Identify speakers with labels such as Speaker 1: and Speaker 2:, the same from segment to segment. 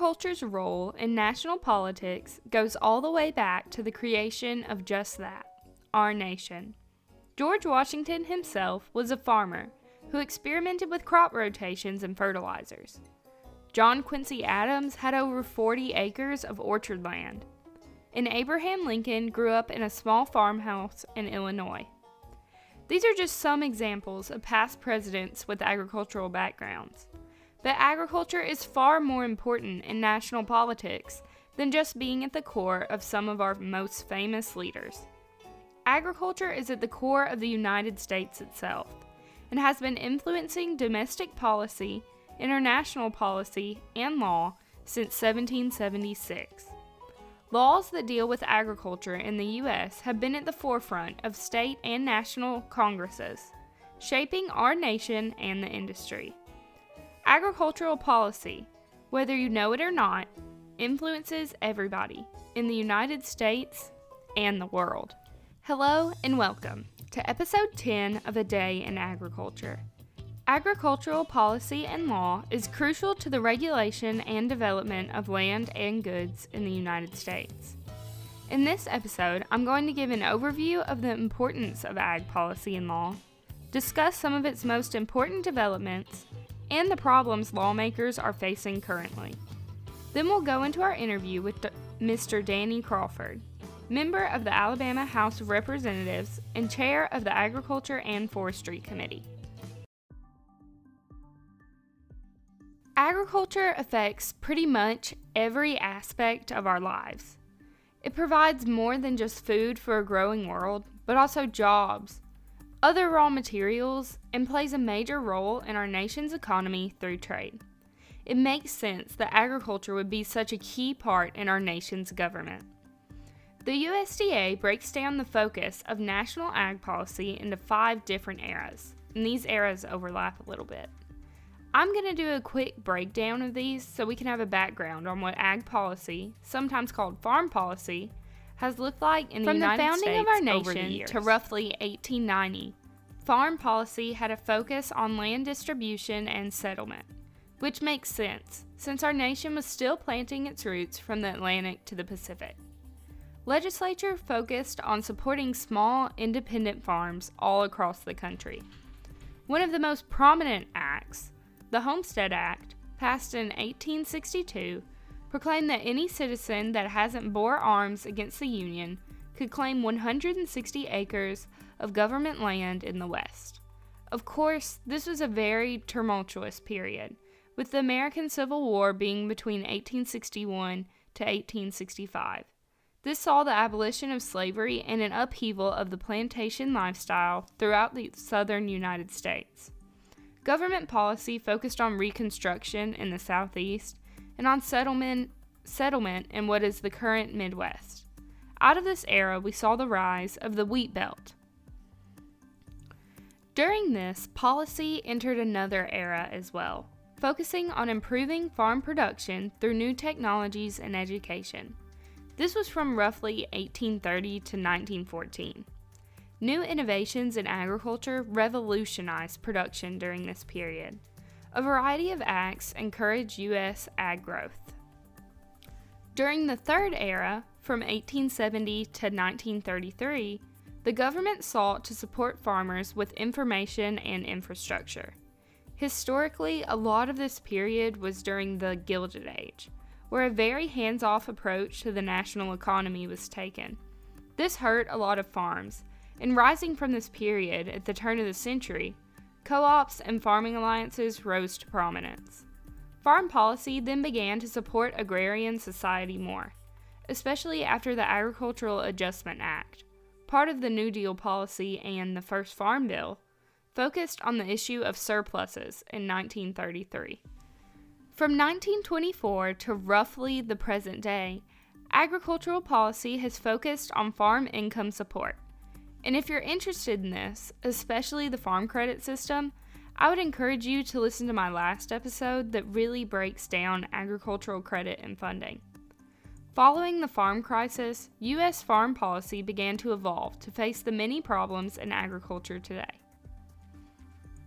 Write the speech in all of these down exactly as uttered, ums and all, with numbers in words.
Speaker 1: Agriculture's role in national politics goes all the way back to the creation of just that, our nation. George Washington himself was a farmer who experimented with crop rotations and fertilizers. John Quincy Adams had over forty acres of orchard land, and Abraham Lincoln grew up in a small farmhouse in Illinois. These are just some examples of past presidents with agricultural backgrounds. But agriculture is far more important in national politics than just being at the core of some of our most famous leaders. Agriculture is at the core of the United States itself and has been influencing domestic policy, international policy, and law since seventeen seventy-six. Laws that deal with agriculture in the U S have been at the forefront of state and national congresses, shaping our nation and the industry. Agricultural policy, whether you know it or not, influences everybody in the United States and the world. Hello and welcome to episode ten of A Day in Agriculture. Agricultural policy and law is crucial to the regulation and development of land and goods in the United States. In this episode, I'm going to give an overview of the importance of ag policy and law, discuss some of its most important developments, and the problems lawmakers are facing currently. Then we'll go into our interview with Mister Danny Crawford, member of the Alabama House of Representatives and chair of the Agriculture and Forestry Committee. Agriculture affects pretty much every aspect of our lives. It provides more than just food for a growing world, but also jobs, other raw materials, and plays a major role in our nation's economy through trade. It makes sense that agriculture would be such a key part in our nation's government. The U S D A breaks down the focus of national ag policy into five different eras, and these eras overlap a little bit. I'm going to do a quick breakdown of these so we can have a background on what ag policy, sometimes called farm policy, has looked like in the From United the founding States of our over the nation years. to roughly eighteen ninety, farm policy had a focus on land distribution and settlement, which makes sense since our nation was still planting its roots from the Atlantic to the Pacific. Legislature focused on supporting small, independent farms all across the country. One of the most prominent acts, the Homestead Act, passed in eighteen sixty-two, proclaimed that any citizen that hasn't bore arms against the Union could claim one hundred sixty acres of government land in the West. Of course, this was a very tumultuous period, with the American Civil War being between eighteen sixty-one to eighteen sixty-five. This saw the abolition of slavery and an upheaval of the plantation lifestyle throughout the southern United States. Government policy focused on Reconstruction in the Southeast and on settlement, settlement in what is the current Midwest. Out of this era, we saw the rise of the Wheat Belt. During this, policy entered another era as well, focusing on improving farm production through new technologies and education. This was from roughly eighteen thirty to nineteen fourteen. New innovations in agriculture revolutionized production during this period. A variety of acts encouraged U S ag growth. During the third era, from eighteen seventy to nineteen thirty-three, the government sought to support farmers with information and infrastructure. Historically, a lot of this period was during the Gilded Age, where a very hands-off approach to the national economy was taken. This hurt a lot of farms, and rising from this period at the turn of the century, co-ops and farming alliances rose to prominence. Farm policy then began to support agrarian society more, especially after the Agricultural Adjustment Act, part of the New Deal policy and the first Farm Bill, focused on the issue of surpluses in nineteen thirty-three. From nineteen twenty-four to roughly the present day, agricultural policy has focused on farm income support. And if you're interested in this, especially the farm credit system, I would encourage you to listen to my last episode that really breaks down agricultural credit and funding. Following the farm crisis, U S farm policy began to evolve to face the many problems in agriculture today.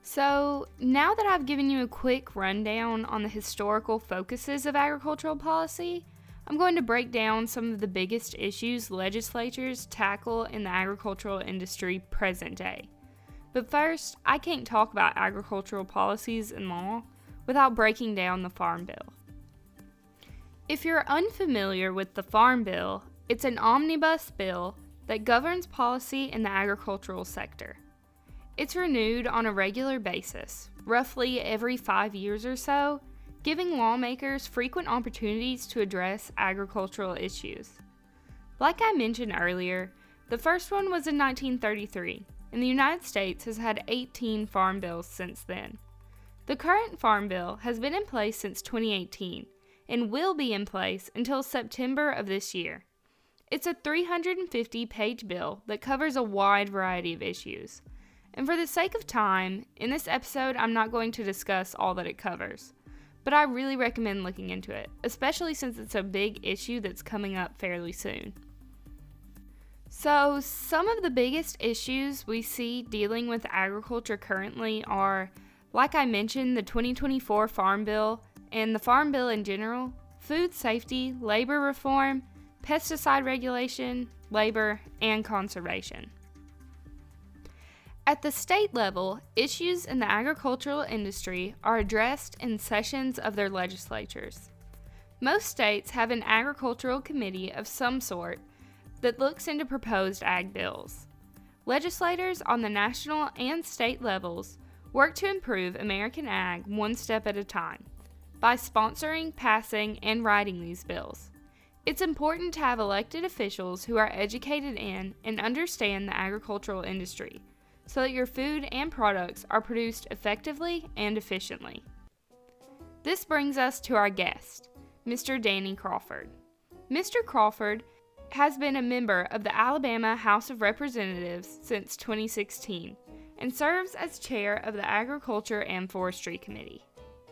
Speaker 1: So, now that I've given you a quick rundown on the historical focuses of agricultural policy, I'm going to break down some of the biggest issues legislatures tackle in the agricultural industry present day. But first, I can't talk about agricultural policies and law without breaking down the Farm Bill. If you're unfamiliar with the Farm Bill, it's an omnibus bill that governs policy in the agricultural sector. It's renewed on a regular basis, roughly every five years or so, giving lawmakers frequent opportunities to address agricultural issues. Like I mentioned earlier, the first one was in nineteen thirty-three, and the United States has had eighteen farm bills since then. The current Farm Bill has been in place since twenty eighteen and will be in place until September of this year. It's a three hundred fifty page bill that covers a wide variety of issues. And for the sake of time, in this episode I'm not going to discuss all that it covers, but I really recommend looking into it, especially since it's a big issue that's coming up fairly soon. So, some of the biggest issues we see dealing with agriculture currently are, like I mentioned, the twenty twenty-four Farm Bill and the Farm Bill in general, food safety, labor reform, pesticide regulation, labor, and conservation. At the state level, issues in the agricultural industry are addressed in sessions of their legislatures. Most states have an agricultural committee of some sort that looks into proposed ag bills. Legislators on the national and state levels work to improve American ag one step at a time by sponsoring, passing, and writing these bills. It's important to have elected officials who are educated in and understand the agricultural industry, so that your food and products are produced effectively and efficiently. This brings us to our guest, Mister Danny Crawford. Mister Crawford has been a member of the Alabama House of Representatives since twenty sixteen and serves as chair of the Agriculture and Forestry Committee.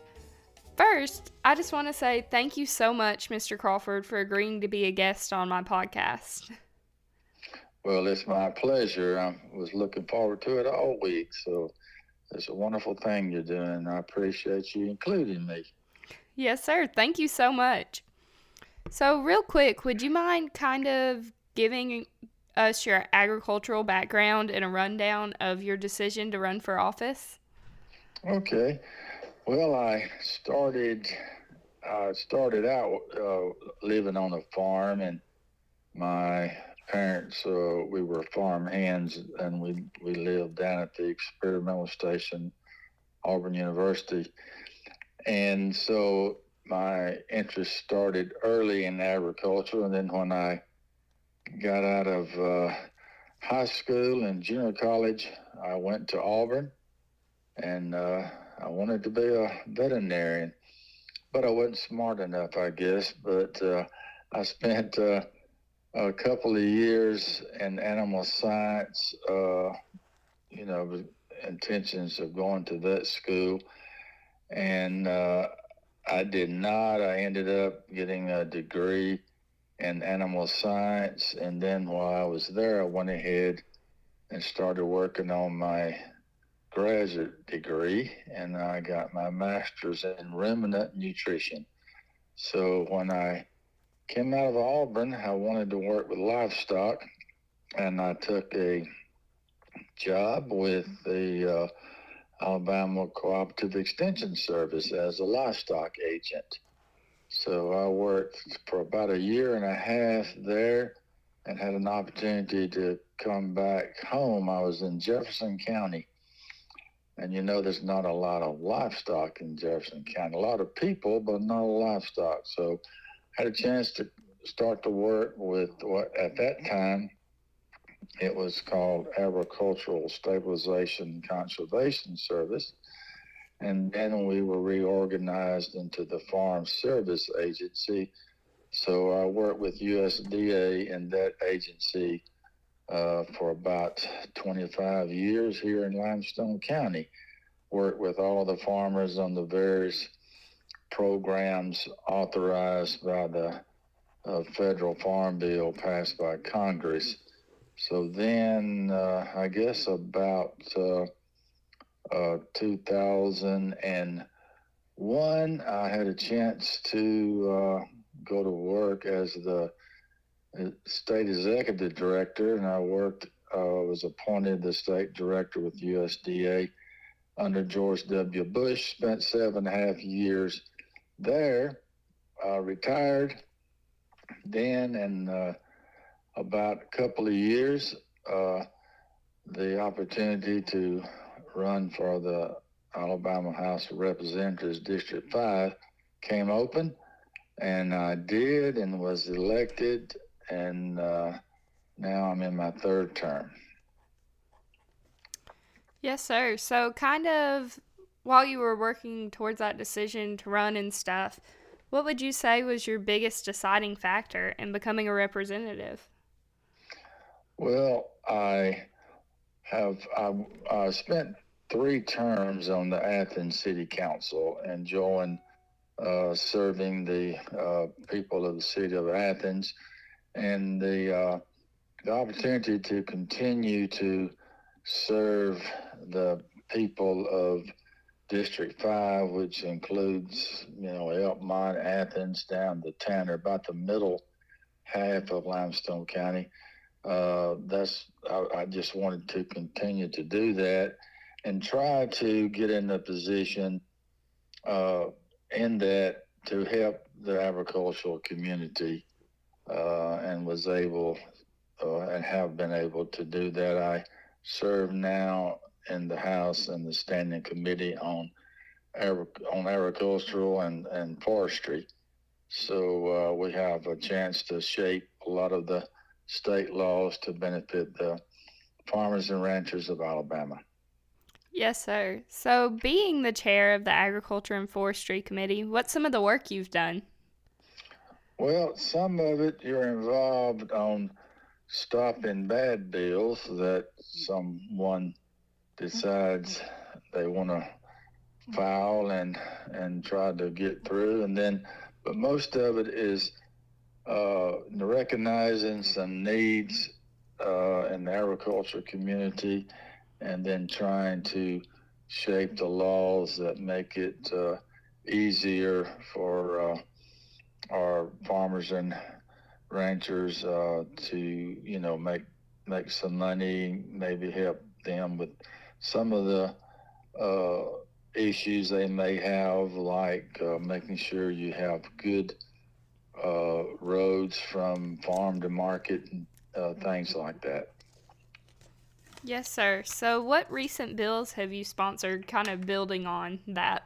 Speaker 1: First, I just want to say thank you so much, Mister Crawford, for agreeing to be a guest on my podcast.
Speaker 2: Well, it's my pleasure. I was looking forward to it all week, so it's a wonderful thing you're doing. I appreciate you including me.
Speaker 1: Yes, sir. Thank you so much. So, real quick, would you mind kind of giving us your agricultural background and a rundown of your decision to run for office?
Speaker 2: Okay. Well, I started I started out uh, living on a farm, and my parents, uh, we were farm hands, and we, we lived down at the experimental station, Auburn University. And so my interest started early in agriculture, and then when I got out of uh, high school and junior college, I went to Auburn, and uh, I wanted to be a veterinarian, but I wasn't smart enough, I guess. But uh, I spent uh, a couple of years in animal science, uh, you know, with intentions of going to vet school. And uh, I did not. I ended up getting a degree in animal science. And then while I was there, I went ahead and started working on my graduate degree, and I got my master's in ruminant nutrition. So when I came out of Auburn, I wanted to work with livestock, and I took a job with the uh, Alabama Cooperative Extension Service as a livestock agent. So I worked for about a year and a half there and had an opportunity to come back home. I was in Jefferson County, and you know there's not a lot of livestock in Jefferson County. A lot of people, but not a livestock. So I had a chance to start to work with what at that time it was called Agricultural Stabilization Conservation Service. And then we were reorganized into the Farm Service Agency. So I worked with U S D A in that agency uh, for about twenty-five years here in Limestone County. Worked with all the farmers on the various programs authorized by the uh, federal farm bill passed by Congress. So then uh, I guess about uh, uh, two thousand one, I had a chance to uh, go to work as the state executive director, and I worked, uh, was appointed the state director with U S D A under George W. Bush, spent seven and a half years there, uh, retired then, and uh, about a couple of years, uh, the opportunity to run for the Alabama House of Representatives District five came open, and I did and was elected, and uh, now I'm in my third term.
Speaker 1: Yes, sir. So, kind of while you were working towards that decision to run and stuff, what would you say was your biggest deciding factor in becoming a representative?
Speaker 2: Well, I have I, I spent three terms on the Athens City Council, enjoying uh, serving the uh, people of the city of Athens, and the uh, the opportunity to continue to serve the people of District five, which includes, you know, Elkmont, Athens, down to Tanner, about the middle half of Limestone County. Uh, that's I, I just wanted to continue to do that and try to get in a position uh, in that to help the agricultural community, uh, and was able uh, and have been able to do that. I serve now in the House and the Standing Committee on on agricultural and, and forestry. So uh, we have a chance to shape a lot of the state laws to benefit the farmers and ranchers of Alabama.
Speaker 1: Yes, sir. So, being the chair of the Agriculture and Forestry Committee, what's some of the work you've done?
Speaker 2: Well, some of it you're involved on stopping bad bills that someone decides they want to file and and try to get through, and then, but most of it is uh, recognizing some needs uh, in the agriculture community, and then trying to shape the laws that make it uh, easier for uh, our farmers and ranchers uh, to, you know, make make some money, maybe help them with some of the uh, issues they may have, like uh, making sure you have good uh, roads from farm to market, and uh, things like that.
Speaker 1: Yes, sir. So, what recent bills have you sponsored, kind of building on that?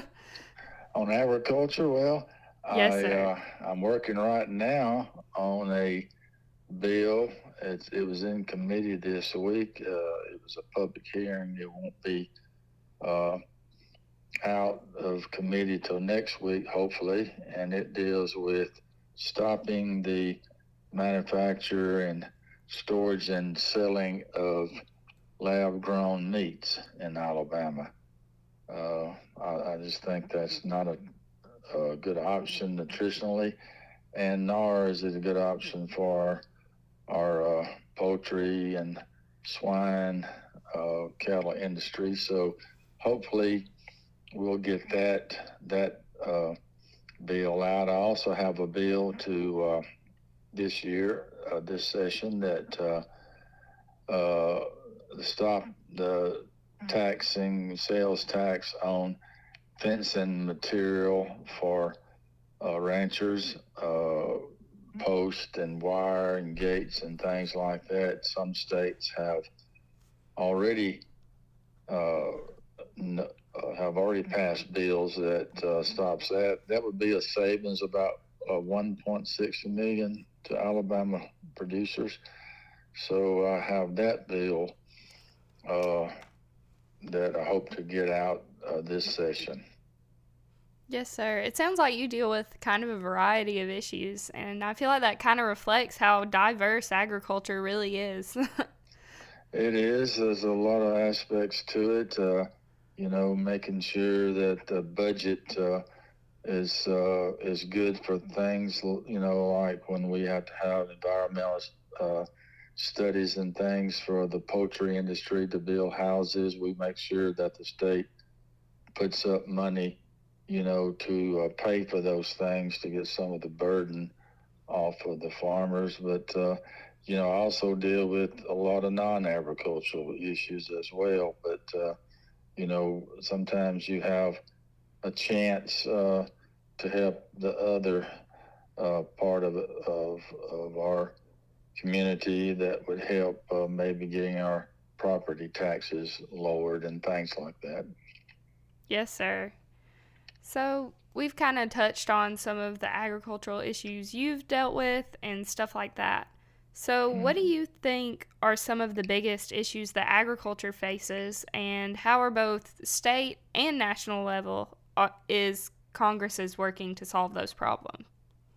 Speaker 2: On agriculture, well,
Speaker 1: Yes,
Speaker 2: I
Speaker 1: sir.
Speaker 2: uh, I'm working right now on a bill. It's, it was in committee this week. Uh, it was a public hearing. It won't be uh, out of committee till next week, hopefully, and it deals with stopping the manufacture and storage and selling of lab-grown meats in Alabama. Uh, I, I just think that's not a, a good option nutritionally, and nor is it a good option for our, our uh, poultry and swine, uh, cattle industry. So hopefully we'll get that that uh, bill out. I also have a bill to uh, this year, uh, this session, that uh, uh, stop the taxing sales tax on fencing material for uh, ranchers, uh, post and wire and gates and things like that. Some states have already uh, n- uh, have already passed bills that uh, stops that. That would be a savings about uh, one point six million to Alabama producers. So I have that bill uh, that I hope to get out uh, this session.
Speaker 1: Yes, sir. It sounds like you deal with kind of a variety of issues, and I feel like that kind of reflects how diverse agriculture really is.
Speaker 2: It is. There's a lot of aspects to it. Uh, you know, making sure that the budget uh, is uh, is good for things. You know, like when we have to have environmental uh, studies and things for the poultry industry to build houses. We make sure that the state puts up money, you know, to uh, pay for those things to get some of the burden off of the farmers. But, uh, you know, I also deal with a lot of non-agricultural issues as well. But, uh, you know, sometimes you have a chance uh, to help the other uh, part of, of, of our community that would help uh, maybe getting our property taxes lowered and things like that.
Speaker 1: Yes, sir. So, we've kind of touched on some of the agricultural issues you've dealt with and stuff like that. So, what do you think are some of the biggest issues that agriculture faces, and how are both state and national level uh, is Congress is working to solve those problems?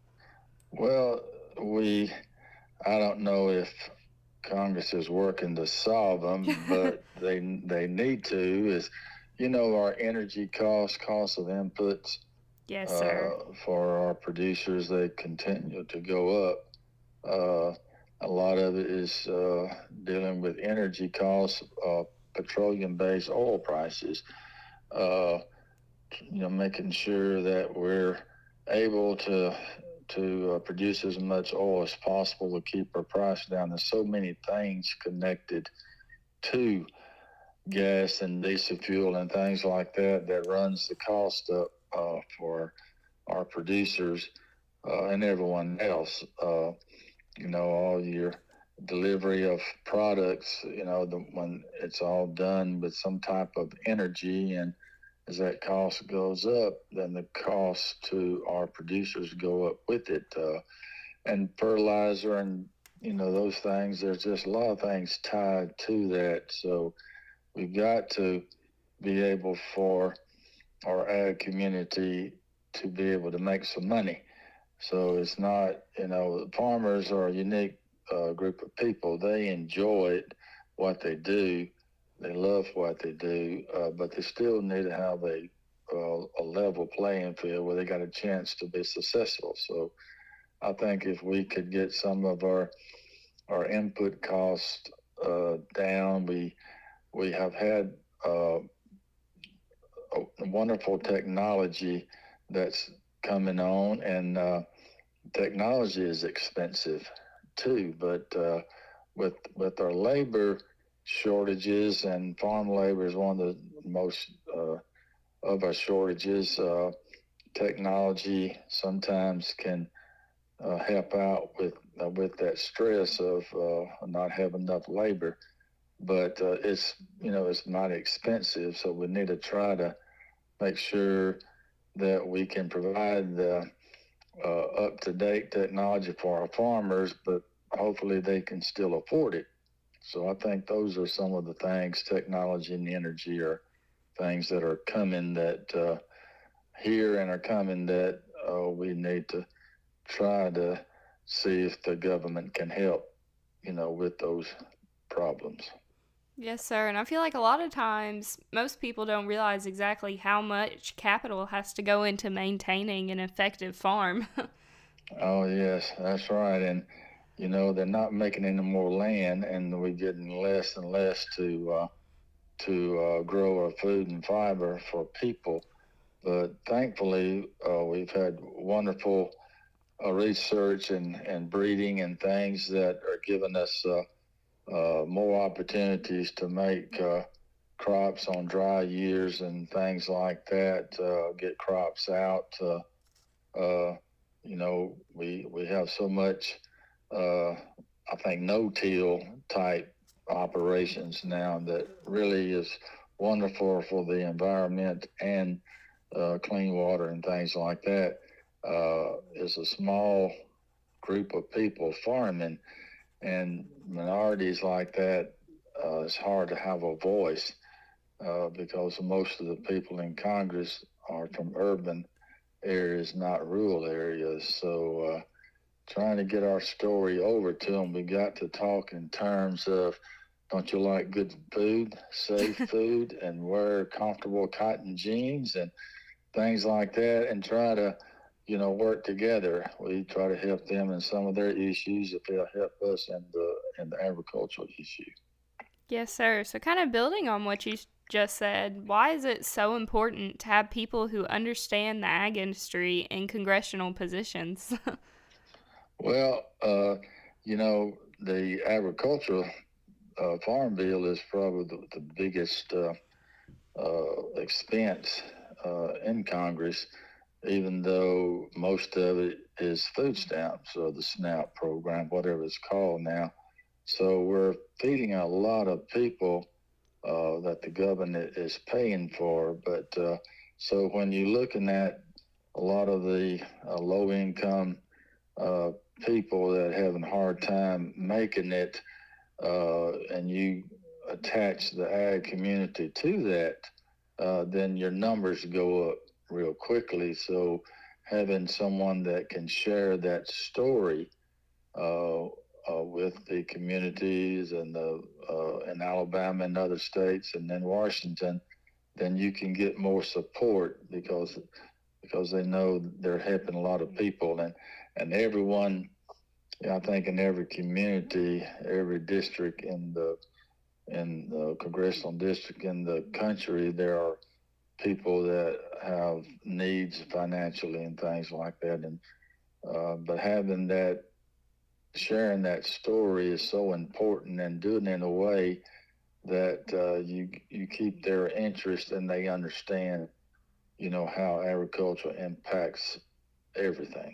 Speaker 2: Well, we, I don't know if Congress is working to solve them, but they they need to. Is, you know, our energy costs, costs of inputs
Speaker 1: Yes, sir.
Speaker 2: uh, for our producers, they continue to go up. Uh, a lot of it is uh, dealing with energy costs, uh, petroleum-based oil prices. Uh, you know, making sure that we're able to to uh, produce as much oil as possible to keep our price down. There's so many things connected to gas and diesel fuel and things like that that runs the cost up uh, for our producers uh, and everyone else. Uh, you know, all your delivery of products, you know, the, when it's all done with some type of energy, and as that cost goes up, then the cost to our producers go up with it. Uh, and fertilizer and, you know, those things, there's just a lot of things tied to that. So we've got to be able for our ag community to be able to make some money. So it's not, you know, farmers are a unique uh, group of people. They enjoy what they do. They love what they do, uh, but they still need to have a, uh, a level playing field where they got a chance to be successful. So I think if we could get some of our our input costs uh, down, we we have had uh, a wonderful technology that's coming on, and uh, technology is expensive too. But uh, with with our labor shortages, and farm labor is one of the most uh, of our shortages. Uh, technology sometimes can uh, help out with uh, with that stress of uh, not having enough labor. But uh, it's, you know, it's not expensive, so we need to try to make sure that we can provide the uh, up to date technology for our farmers, but hopefully they can still afford it. So I think those are some of the things. Technology and energy are things that are coming that uh, here and are coming that uh, we need to try to see if the government can help, you know, with those problems.
Speaker 1: Yes, sir. And I feel like a lot of times most people don't realize exactly how much capital has to go into maintaining an effective farm.
Speaker 2: Oh yes, that's right. And you know, they're not making any more land, and we're getting less and less to uh, to uh, grow our food and fiber for people. But thankfully, uh, we've had wonderful uh, research and, and breeding and things that are giving us uh, uh, more opportunities to make uh, crops on dry years and things like that, uh, get crops out. Uh, uh, you know, we, we have so much, uh, I think, no-till type operations now that really is wonderful for the environment and uh, clean water and things like that. Uh, is a small group of people farming, and minorities like that, uh, it's hard to have a voice uh, because most of the people in Congress are from urban areas, not rural areas. So uh, trying to get our story over to them, we got to talk in terms of, don't you like good food, safe food, and wear comfortable cotton jeans and things like that, and try to, you know, work together. We try to help them in some of their issues if they'll help us in the in the agricultural issue.
Speaker 1: Yes, sir. So, kind of building on what you just said, why is it so important to have people who understand the ag industry in congressional positions?
Speaker 2: Well, uh, you know, the agricultural uh, farm bill is probably the, the biggest uh, uh, expense uh, in Congress, even though most of it is food stamps or the SNAP program, whatever it's called now. So we're feeding a lot of people uh, that the government is paying for. But uh, so when you're looking at a lot of the uh, low income uh, people that are having a hard time making it, uh, and you attach the ag community to that, uh, then your numbers go up real quickly. So having someone that can share that story uh, uh, with the communities and the uh, in Alabama and other states, and then Washington, then you can get more support because because they know they're helping a lot of people, and and everyone. Yeah, I think in every community, every district in the in the congressional district in the country, there are people that have needs financially and things like that. And uh, but having that, sharing that story is so important, and doing it in a way that uh, you you keep their interest and they understand, you know, how agriculture impacts everything.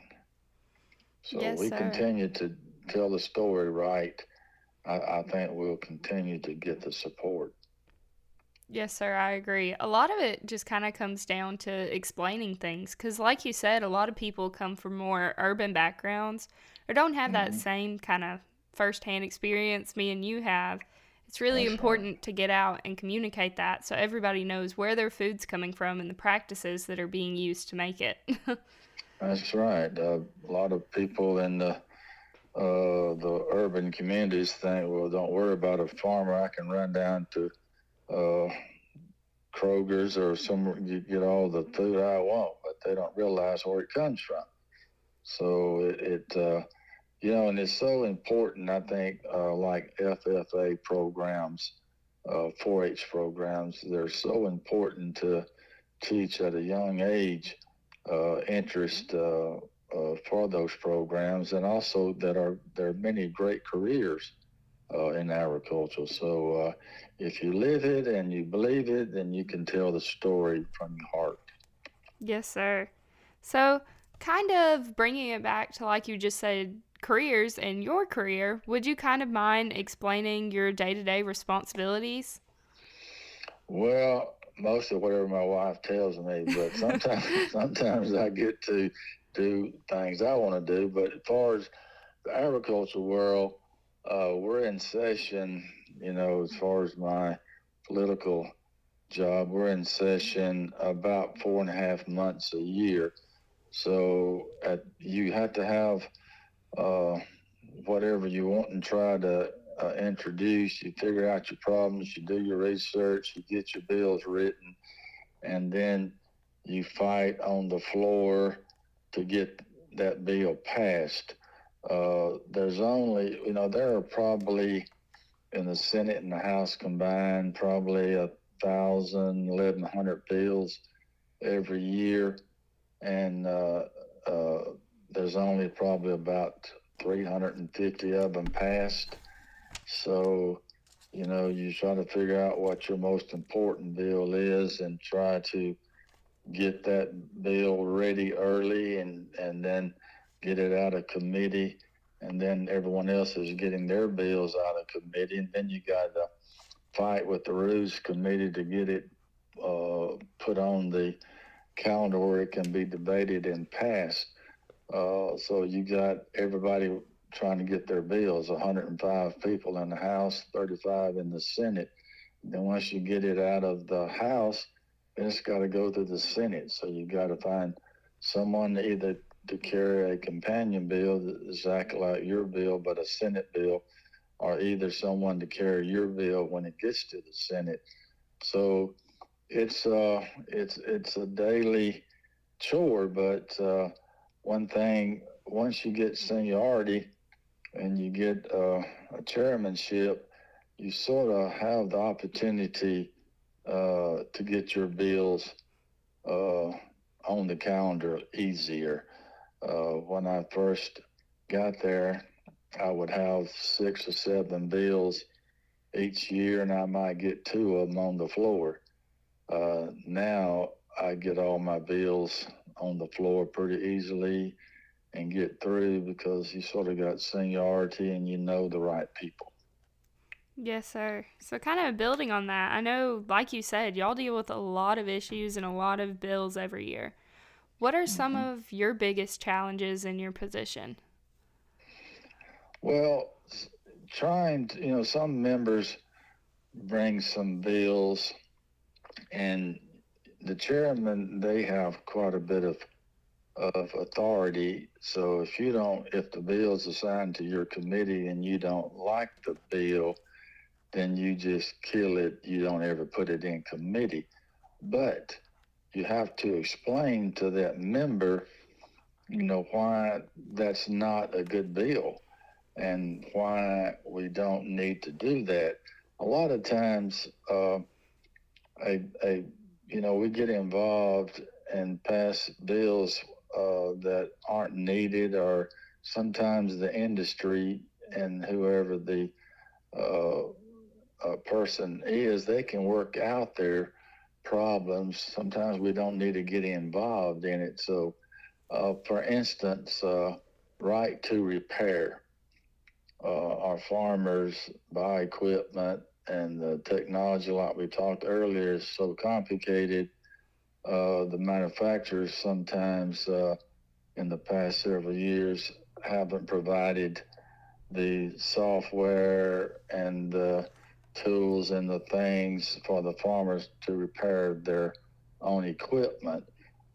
Speaker 2: So
Speaker 1: Yes,
Speaker 2: we
Speaker 1: sir.
Speaker 2: continue to tell the story right. I, I think we'll continue to get the support.
Speaker 1: Yes, sir, I agree. A lot of it just kind of comes down to explaining things because, like you said, a lot of people come from more urban backgrounds or don't have that
Speaker 2: Mm-hmm.
Speaker 1: same kind of firsthand experience me and you have. It's really
Speaker 2: That's right.
Speaker 1: important to get out and communicate that so everybody knows where their food's coming from and the practices that are being used to make it.
Speaker 2: That's right. Uh, a lot of people in the uh, the urban communities think, well, don't worry about a farmer. I can run down to uh, Kroger's or somewhere you get all the food I want, but they don't realize where it comes from. So it, it uh, you know, and it's so important. I think uh, like F F A programs, uh, four H programs, they're so important to teach at a young age uh, interest uh, uh, for those programs, and also that are there are many great careers uh, in agriculture. So uh, if you live it and you believe it, then you can tell the story from your heart.
Speaker 1: Yes, sir. So, kind of bringing it back to like you just said, careers and your career, would you kind of mind explaining your day to day responsibilities?
Speaker 2: Well, most of whatever my wife tells me, but sometimes sometimes I get to do things I want to do. But as far as the agriculture world, uh, we're in session. You know, as far as my political job, we're in session about four and a half months a year. So at, you have to have uh, whatever you want and try to uh, introduce. You figure out your problems, you do your research, you get your bills written, and then you fight on the floor to get that bill passed. Uh, there's only, you know, there are probably in the Senate and the House combined, probably a thousand, eleven hundred bills every year, and uh, uh, there's only probably about three hundred fifty of them passed. So, you know, you try to figure out what your most important bill is and try to get that bill ready early, and, and then get it out of committee. And then everyone else is getting their bills out of committee. And then you got to fight with the Rules Committee to get it uh, put on the calendar where it can be debated and passed. Uh, so you got everybody trying to get their bills, one hundred five people in the House, thirty-five in the Senate. Then once you get it out of the House, then it's got to go to the Senate. So you got to find someone either to carry a companion bill exactly like your bill, but a Senate bill, or either someone to carry your bill when it gets to the Senate. So it's uh it's it's a daily chore, but uh, one thing, once you get seniority and you get uh, a chairmanship, you sort of have the opportunity uh, to get your bills uh, on the calendar easier. Uh, when I first got there, I would have six or seven bills each year, and I might get two of them on the floor. Uh, now I get all my bills on the floor pretty easily and get through because you sort of got seniority and you know the right people.
Speaker 1: Yes, sir. So, kind of building on that, I know, like you said, y'all deal with a lot of issues and a lot of bills every year. What are some
Speaker 2: Mm-hmm.
Speaker 1: of your biggest challenges in your position?
Speaker 2: Well, trying to, you know, some members bring some bills, and the chairman, they have quite a bit of of authority. So if you don't, if the bill's assigned to your committee and you don't like the bill, then you just kill it. You don't ever put it in committee. But you have to explain to that member, you know, why that's not a good bill and why we don't need to do that. A lot of times, uh, a, a, you know, we get involved and pass bills uh, that aren't needed, or sometimes the industry and whoever the uh, uh, person is, they can work out their problems. Sometimes we don't need to get involved in it. So, uh, for instance, uh, right to repair. Uh, our farmers buy equipment, and the technology, like we talked earlier, is so complicated. Uh, the manufacturers sometimes, uh, in the past several years, haven't provided the software and the tools and the things for the farmers to repair their own equipment.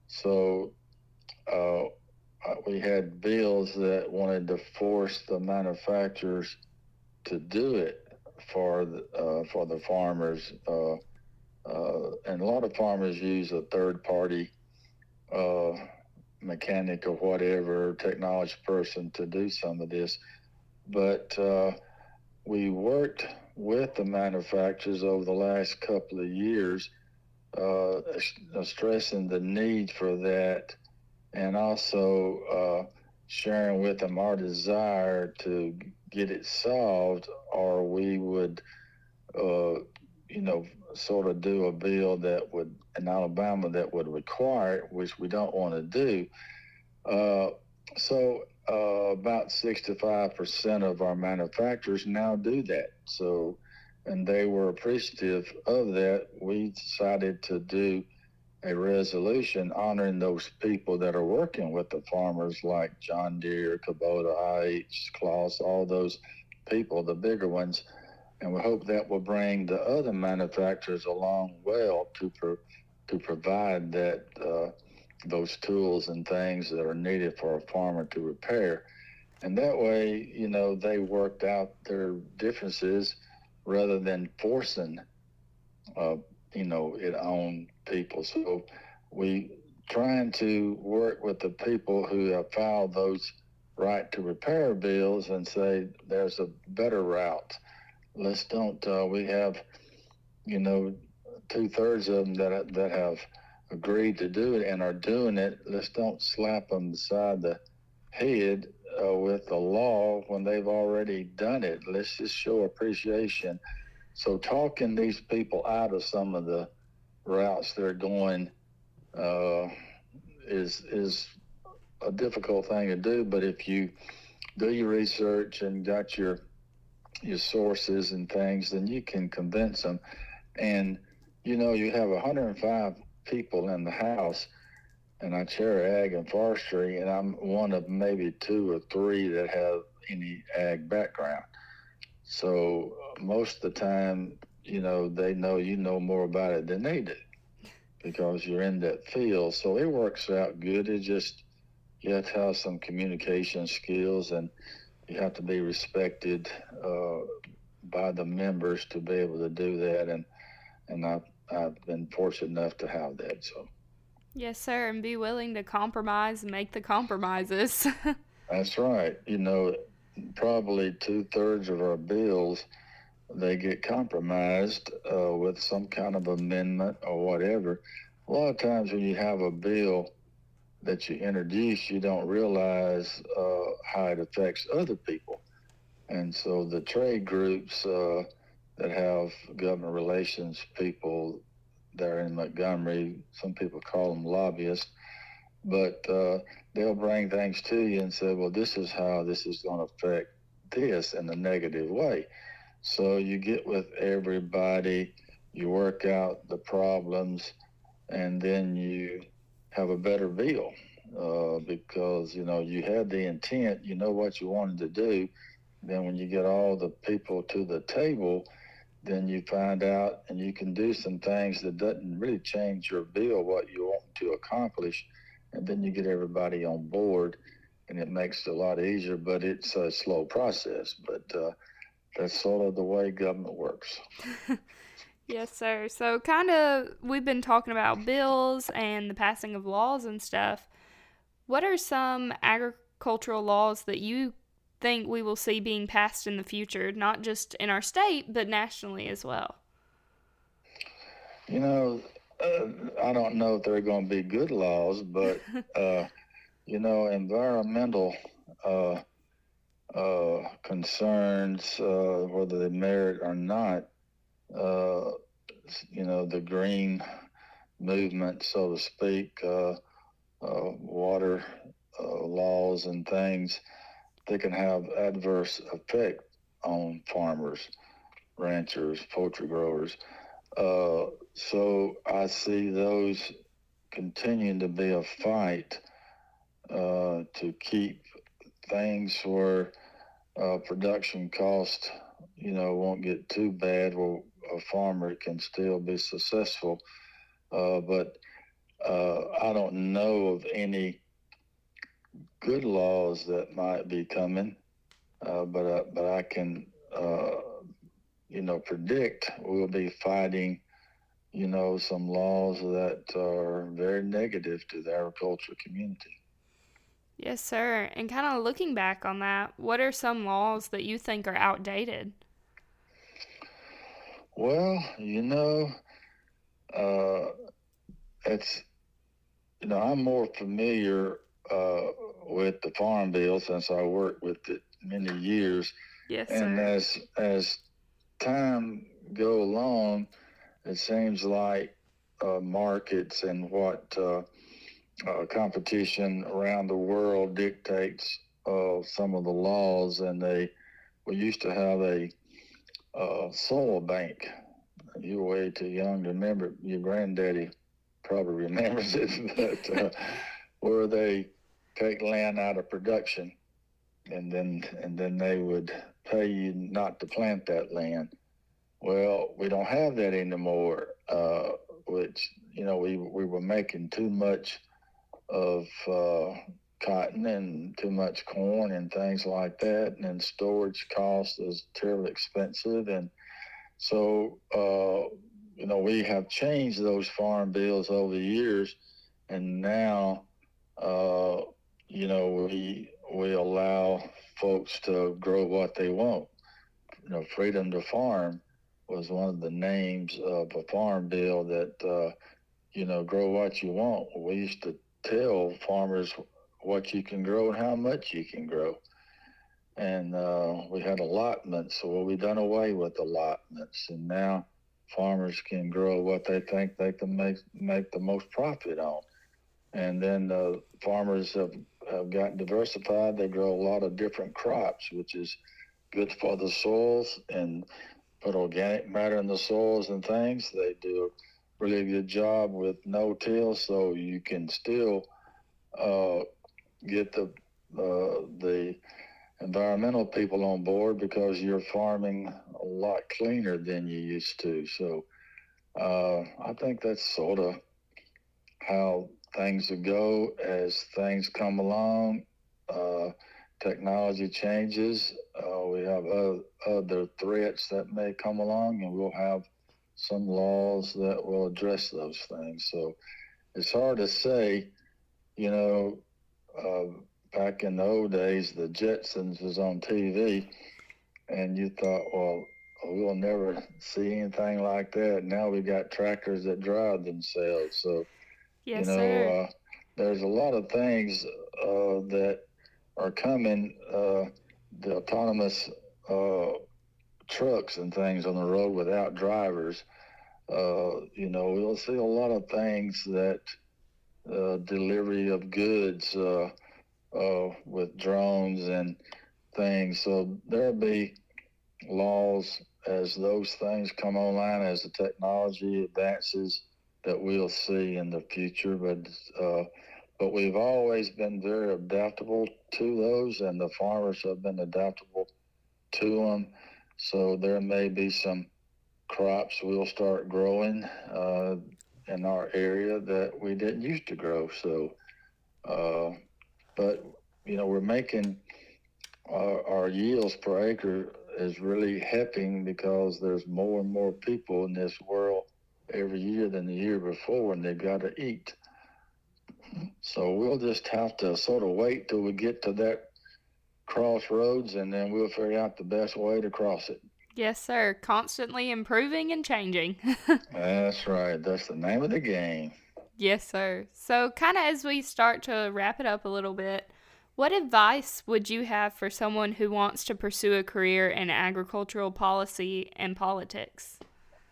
Speaker 2: So uh, we had bills that wanted to force the manufacturers to do it for the, uh, for the farmers. Uh, uh, and a lot of farmers use a third party uh, mechanic or whatever technology person to do some of this. But uh, we worked with the manufacturers over the last couple of years, uh, stressing the need for that, and also uh, sharing with them our desire to get it solved, or we would, uh, you know, sort of do a bill that would, in Alabama, that would require it, which we don't want to do. Uh, so uh, about sixty-five percent of our manufacturers now do that. So, and they were appreciative of that. We decided to do a resolution honoring those people that are working with the farmers, like John Deere, Kubota, I H, Claas, all those people, the bigger ones. And we hope that will bring the other manufacturers along well to pro- to provide that uh, those tools and things that are needed for a farmer to repair. And that way, you know, they worked out their differences rather than forcing, uh, you know, it on people. So we trying to work with the people who have filed those right to repair bills and say there's a better route. Let's don't. Uh, we have, you know, two thirds of them that that have agreed to do it and are doing it. Let's don't slap them beside the head uh, with the law when they've already done it. Let's just show appreciation. So talking these people out of some of the routes they're going uh, is is a difficult thing to do. But if you do your research and got your your sources and things, then you can convince them. And you know, you have one hundred five people in the House, and I chair ag and forestry, and I'm one of maybe two or three that have any ag background. So most of the time, you know, they know you know more about it than they do because you're in that field. So it works out good. It just, you have to have some communication skills, and you have to be respected uh, by the members to be able to do that. And and I've I've been fortunate enough to have that. So.
Speaker 1: Yes, sir, and be willing to compromise and make the compromises.
Speaker 2: That's right. You know, probably two thirds of our bills, they get compromised uh, with some kind of amendment or whatever. A lot of times when you have a bill that you introduce, you don't realize uh, how it affects other people. And so the trade groups uh, that have government relations people there in Montgomery, some people call them lobbyists, but uh, they'll bring things to you and say, well, this is how this is going to affect this in a negative way. So you get with everybody, you work out the problems, and then you have a better bill uh, because, you know, you had the intent, you know what you wanted to do. Then when you get all the people to the table, then you find out and you can do some things that doesn't really change your bill, what you want to accomplish. And then you get everybody on board and it makes it a lot easier, but it's a slow process. But uh, that's sort of the way government works.
Speaker 1: Yes, sir. So, kind of, we've been talking about bills and the passing of laws and stuff. What are some agricultural laws that you think we will see being passed in the future, not just in our state, but nationally as well?
Speaker 2: You know, uh, I don't know if they're going to be good laws, but, uh, you know, environmental uh, uh, concerns, uh, whether they merit or not, uh, you know, the green movement, so to speak, uh, uh, water uh, laws and things, they can have adverse effect on farmers, ranchers, poultry growers. Uh, so I see those continuing to be a fight uh, to keep things where uh, production cost, you know, won't get too bad where a farmer can still be successful. Uh, but uh, I don't know of any good laws that might be coming, uh, but uh, but I can, uh, you know, predict we'll be fighting, you know, some laws that are very negative to the agricultural community.
Speaker 1: Yes, sir. And kind of looking back on that, what are some laws that you think are outdated?
Speaker 2: Well, you know, uh, it's you know, I'm more familiar uh, with the Farm Bill since I worked with it many years,
Speaker 1: Yes,
Speaker 2: and
Speaker 1: sir.
Speaker 2: as as time go along, it seems like uh, markets and what uh, uh, competition around the world dictates uh, some of the laws, and they we used to have a uh, soil bank. You're way too young to remember. Your granddaddy probably remembers it, but uh, where they take land out of production, and then and then they would pay you not to plant that land. Well, we don't have that anymore. Uh, which you know we we were making too much of uh, cotton and too much corn and things like that, and then storage cost is terribly expensive, and so uh, you know we have changed those farm bills over the years, and now uh, you know we we allow folks to grow what they want. You know, freedom to farm was one of the names of a farm bill that uh, you know, grow what you want. We used to tell farmers what you can grow and how much you can grow. And uh, we had allotments, so well, we done away with allotments, and now farmers can grow what they think they can make make the most profit on. And then uh, farmers have, have gotten diversified. They grow a lot of different crops, which is good for the soils and put organic matter in the soils and things. They do a really good job with no-till, so you can still uh, get the uh, the environmental people on board because you're farming a lot cleaner than you used to. So uh, I think that's sort of how things will go as things come along. Uh, technology changes. Uh, we have other, other threats that may come along, and we'll have some laws that will address those things. So it's hard to say, you know, uh, back in the old days, the Jetsons was on T V, and you thought, well, we'll never see anything like that. Now we got tractors that drive themselves. So, you
Speaker 1: Yes,
Speaker 2: know,
Speaker 1: sir.
Speaker 2: uh, there's a lot of things uh, that are coming. Uh, the autonomous uh, trucks and things on the road without drivers. Uh, you know, we'll see a lot of things that uh, delivery of goods uh, uh, with drones and things. So there'll be laws as those things come online, as the technology advances, that we'll see in the future. But uh, but we've always been very adaptable to those, and the farmers have been adaptable to them. So there may be some crops we'll start growing uh, in our area that we didn't used to grow. So, uh, but you know, we're making our, our yields per acre is really helping because there's more and more people in this world every year than the year before, and they got to eat. So we'll just have to sort of wait till we get to that crossroads, and then we'll figure out the best way to cross it.
Speaker 1: Yes, sir. Constantly improving and changing.
Speaker 2: That's right. That's the name of the game.
Speaker 1: Yes, sir. So, kind of as we start to wrap it up a little bit, what advice would you have for someone who wants to pursue a career in agricultural policy and politics?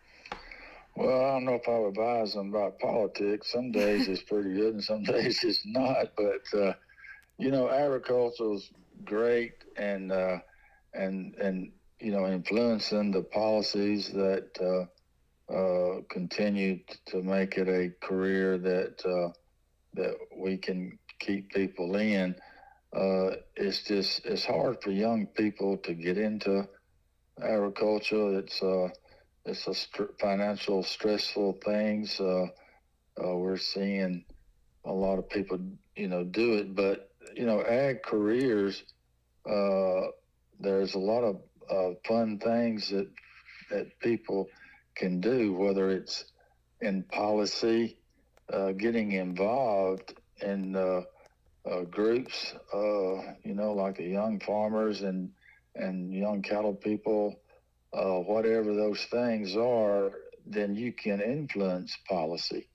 Speaker 2: Well, I don't know if I would advise them about politics. Some days it's pretty good and some days it's not. But, uh, you know, agriculture is great, and, uh, and, and, you know, influencing the policies that uh, uh, continue to make it a career that, uh, that we can keep people in. Uh, it's just, it's hard for young people to get into agriculture. It's, uh, it's a st- financial stressful things. Uh, uh, we're seeing a lot of people, you know, do it, but you know, ag careers. Uh, there's a lot of uh, fun things that that people can do, whether it's in policy, uh, getting involved in uh, uh, groups, uh, you know, like the young farmers and and young cattle people, uh, whatever those things are, then you can influence policy,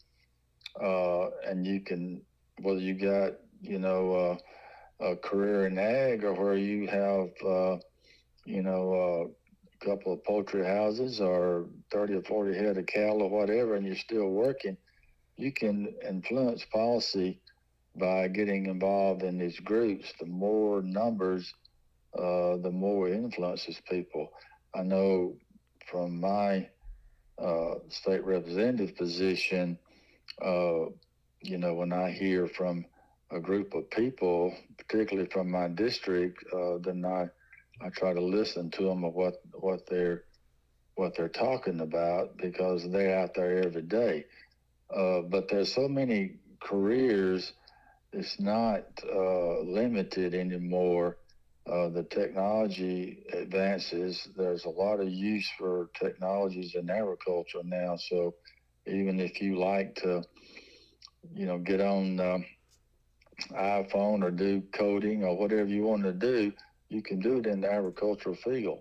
Speaker 2: uh, and you can, whether you got, you know, uh, a career in ag or where you have, uh, you know, uh, a couple of poultry houses or thirty or forty head of cattle or whatever, and you're still working, you can influence policy by getting involved in these groups. The more numbers, uh, the more it influences people. I know from my uh, state representative position, uh, you know, when I hear from a group of people, particularly from my district, uh, then I, I try to listen to them of what, what they're what they're talking about because they're out there every day. Uh, but there's so many careers, it's not uh, limited anymore. Uh, the technology advances. There's a lot of use for technologies in agriculture now. So even if you like to, you know, get on um, iPhone or do coding or whatever you want to do, you can do it in the agricultural field.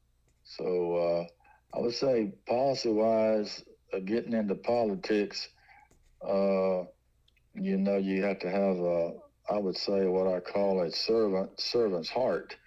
Speaker 2: So uh, I would say policy-wise, uh, getting into politics, uh, you know, you have to have a, I would say what I call a servant servant's heart.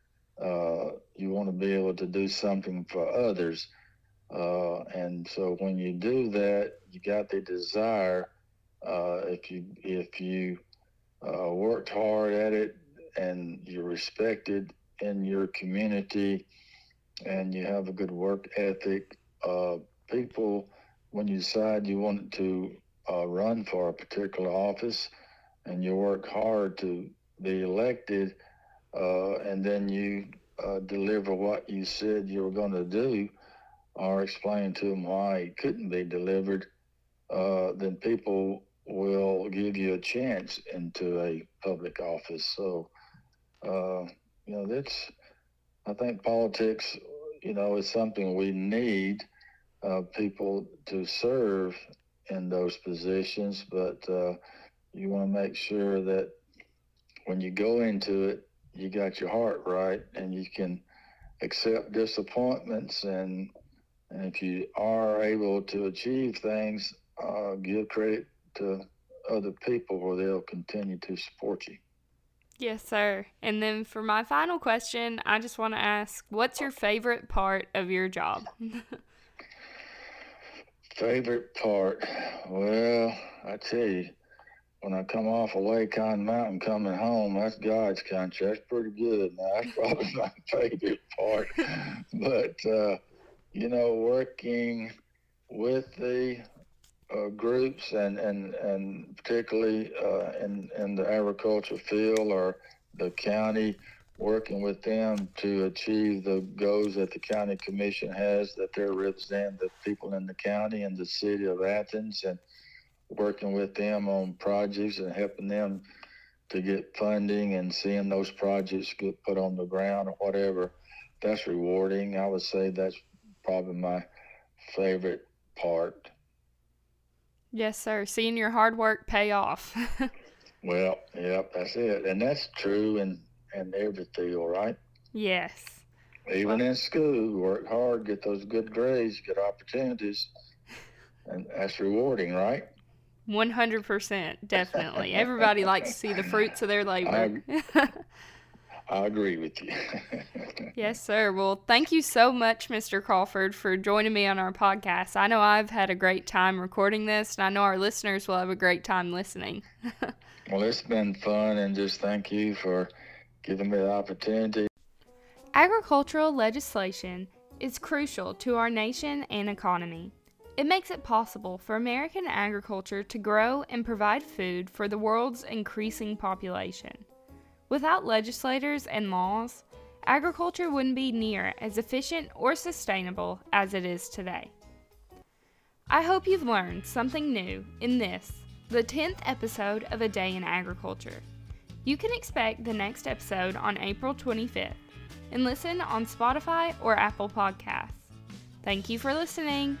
Speaker 2: Uh, you want to be able to do something for others, uh, and so when you do that, you got the desire. Uh, if you if you uh, worked hard at it and you're respected in your community and you have a good work ethic, uh, people, when you decide you want to uh, run for a particular office and you work hard to be elected, uh, and then you uh, deliver what you said you were going to do or explain to them why it couldn't be delivered, uh, then people will give you a chance into a public office. So, uh, you know, that's, I think politics, you know, is something we need uh, people to serve. in those positions, but uh, you want to make sure that when you go into it, you got your heart right and you can accept disappointments. And, and if you are able to achieve things, uh, give credit to other people where they'll continue to support you.
Speaker 1: Yes, sir. And then for my final question, I just want to ask, what's your favorite part of your job?
Speaker 2: Favorite part? Well, I tell you, when I come off of Wacon Mountain coming home, that's God's country. That's pretty good. Now, that's probably my favorite part. But, uh, you know, working with the uh, groups and, and, and particularly uh, in, in the agriculture field or the county, working with them to achieve the goals that the county commission has, that they're representing the people in the county and the city of Athens, and working with them on projects and helping them to get funding and seeing those projects get put on the ground or whatever. That's rewarding. I would say that's probably my favorite part.
Speaker 1: Yes, sir. Seeing your hard work pay off.
Speaker 2: Well, yep, that's it. And that's true in, in every field, right?
Speaker 1: Yes.
Speaker 2: Even well, in school, work hard, get those good grades, get opportunities, and that's rewarding, right?
Speaker 1: one hundred percent, definitely. Everybody likes to see the fruits of their labor.
Speaker 2: I, I agree with you.
Speaker 1: Yes, sir. Well, thank you so much, Mister Crawford, for joining me on our podcast. I know I've had a great time recording this, and I know our listeners will have a great time listening.
Speaker 2: Well, it's been fun, and just thank you for giving me the opportunity.
Speaker 1: Agricultural legislation is crucial to our nation and economy. It makes it possible for American agriculture to grow and provide food for the world's increasing population. Without legislators and laws, agriculture wouldn't be near as efficient or sustainable as it is today. I hope you've learned something new in this, the tenth episode of A Day in Agriculture. You can expect the next episode on April twenty-fifth and listen on Spotify or Apple Podcasts. Thank you for listening.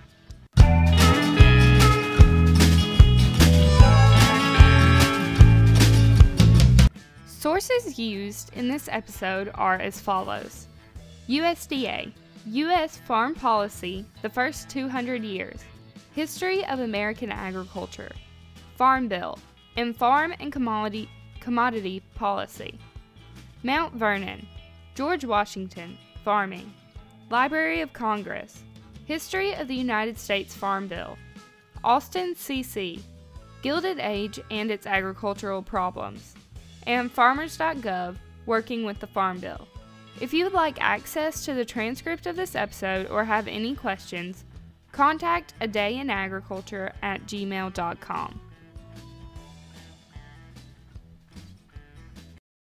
Speaker 1: Sources used in this episode are as follows: U S D A, U S Farm Policy, the first two hundred years, History of American Agriculture, Farm Bill, and Farm and Commodity, Commodity Policy. Mount Vernon, George Washington, Farming, Library of Congress, History of the United States Farm Bill, Austin C C, Gilded Age and its Agricultural Problems, and farmers dot gov, Working with the Farm Bill. If you would like access to the transcript of this episode or have any questions, contact a day in agriculture at gmail dot com.